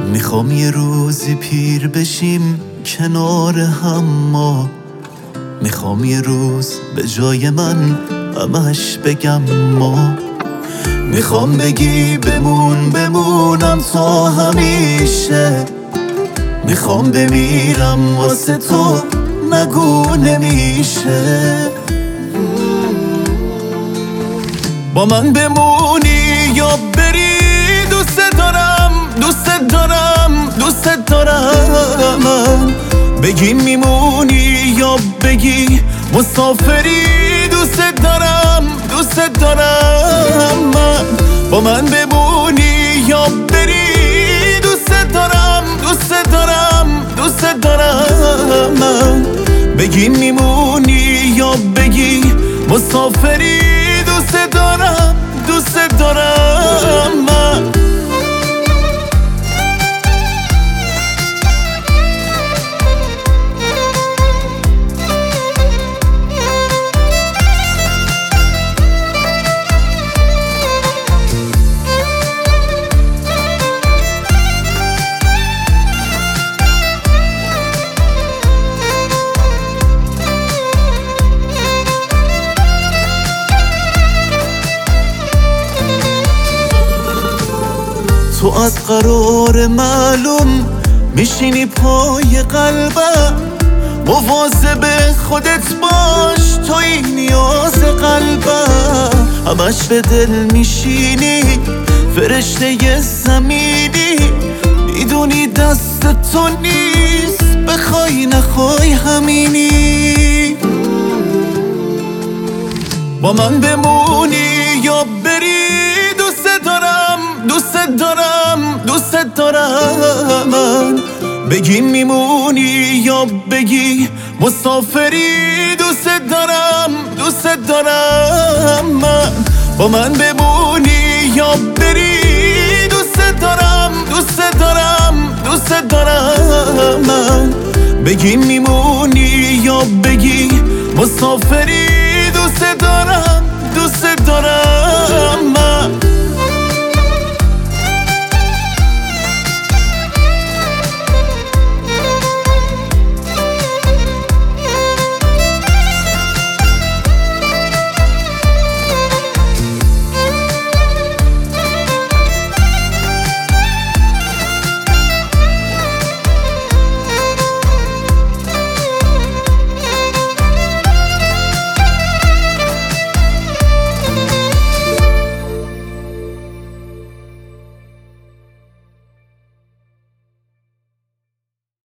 میخوام یه روزی پیر بشیم کنار هم ما، میخوام یه روز به جای من همش بگم ما. میخوام بگی بمونم تا همیشه، میخوام بمیرم واسه تو نگو نمیشه. با من بمونی یا بری، دوست دارم من. بگی میمونی یا بگی مسافری، دوست دارم من. با من بمونی یا بری، دوست دارم من. بگی میمونی یا بگی مسافری، دوست دارم من. تو از قرار معلوم میشینی پای قلبم، مواظب خودت باش توی نیاز قلبم. همش به دل میشینی فرشته زمینی، میدونی دست تو نیست بخوای نخوای همینی. با من بمونی یا بری، دوست دارم من. بگی میمونی یا بگی مسافری، دوست دارم من. با من بمونی یا بری، دوست دارم من. بگی میمونی یا بگی مسافری، دوست دارم